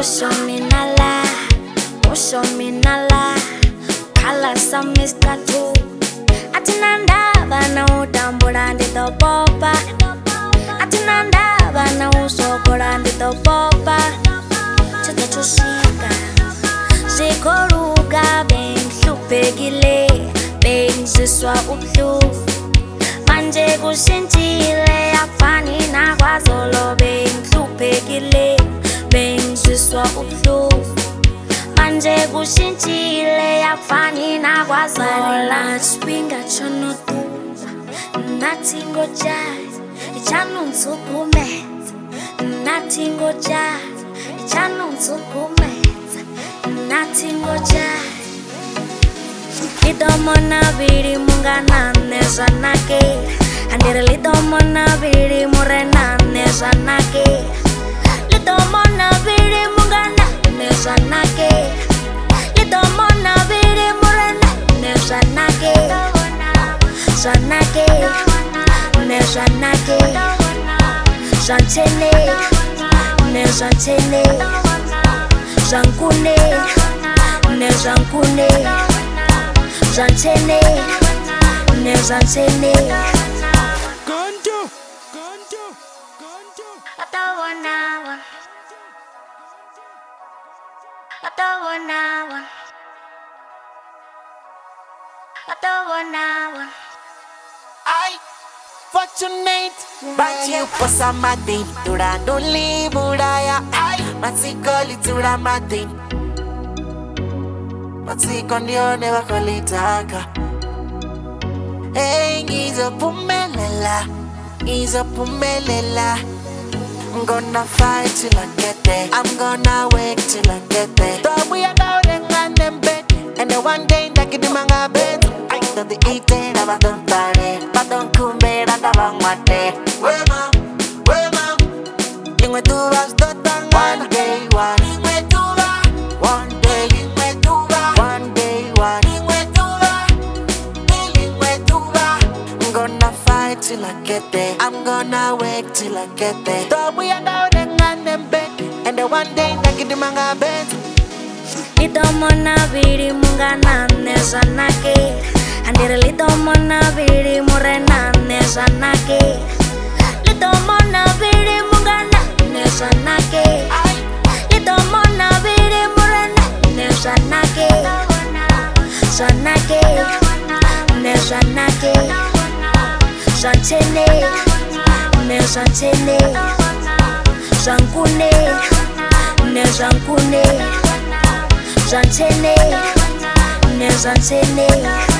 Ushominala, Kala Samiska too. Atinanda, Vana Utambura and the Popa. Atinanda, Vana Usokora and the Popa. Chutachusika, Zikoruga, Bang, Supegile, Bang, Ziswa Uplu. Manje Gushintile, Afani Nagwazolo, Bang, Supegile, Bang, Ziswa Uplu. Manje kushintile yafani na kwazola Spinga chono tu Natingo jazz Ichano nsukumet Natingo jazz Ichano nsukumet Natingo jazz Lidomona viri mungana neza nake Handere lidomona viri murena neza nake Lidomona viri mungana neza nake Lidomona viri murena neza nake Zanake neza nake Zantene neza ntene Zankune neza nkune Zantene neza ntene Ganto Atawana I fortunate but you pasa mati Duranduli budaya I Matsikoli tura mati Matsikondione wakolitaka Hey, Izo Pumelela I'm gonna fight till I get there. I'm gonna wait till I get there. Thought we are out and them bed. And the one day that get the manga bed. I don't the eating about the party. But don't come bed and about my day. Where mom? Lingwe tu vas to tanga. One day one. Lingwe tu va. One day lingwe tu va. One day one. Lingwe tu va. Lingwe tu va. I'm gonna fight till I get there. I'm gonna wait till I get there. Thought we are out and them bed. And the one day that get the manga bed. Lidomona viri mungana neza nake Handere lidomona viri murena neza nake Lidomona viri mungana neza nake Lidomona viri murena neza nake Zanake neza nake Zantene neza ntene Zankune neza nkune Zantene neza ntene